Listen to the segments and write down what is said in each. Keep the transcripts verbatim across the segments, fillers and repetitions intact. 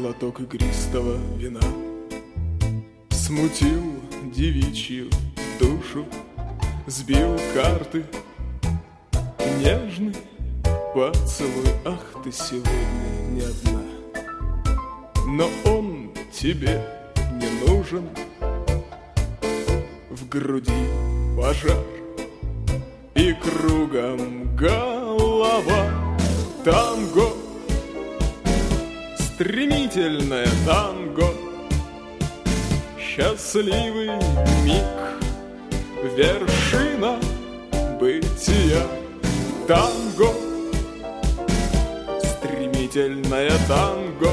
глоток игристого вина смутил девичью душу, сбил карты. Нежный поцелуй, ах, ты сегодня не одна. Но он тебе не нужен. В груди пожар и кругом голова. Танго, стремительное танго, счастливый миг, вершина бытия. Танго, стремительное танго,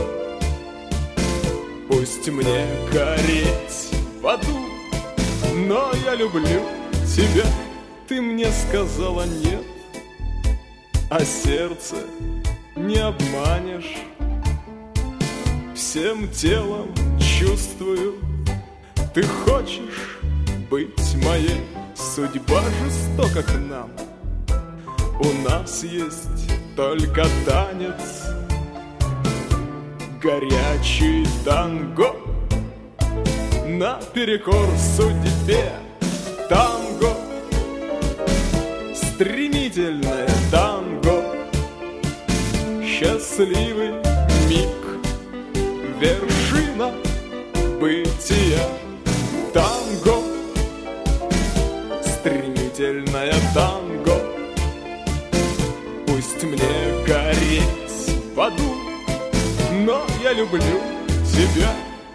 пусть мне гореть в аду, но я люблю тебя. Ты мне сказала нет, а сердце не обманешь. Всем телом чувствую, ты хочешь быть моей. Судьба жестока к нам, у нас есть только танец, горячий танго наперекор судьбе. Танго, стремительное танго, счастливый миг, вершина бытия. Танго, стремительное танго, пусть мне гореть в аду, но я люблю тебя.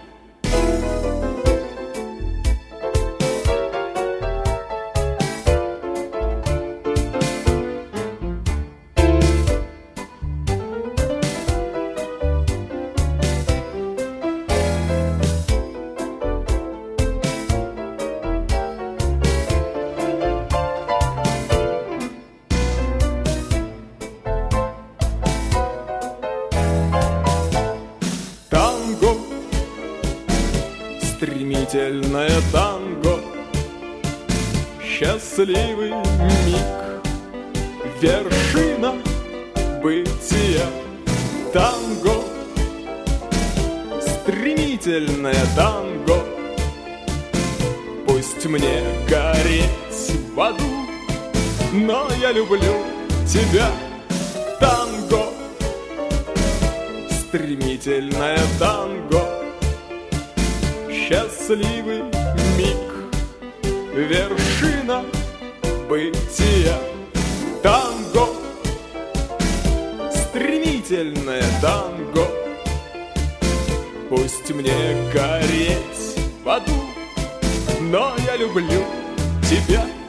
Стремительное танго, счастливый миг, вершина бытия. Танго, стремительное танго, пусть мне гореть в аду, но я люблю тебя. Танго, стремительное танго, счастливый миг, вершина бытия. Танго, стремительное танго, пусть мне гореть в аду, но я люблю тебя.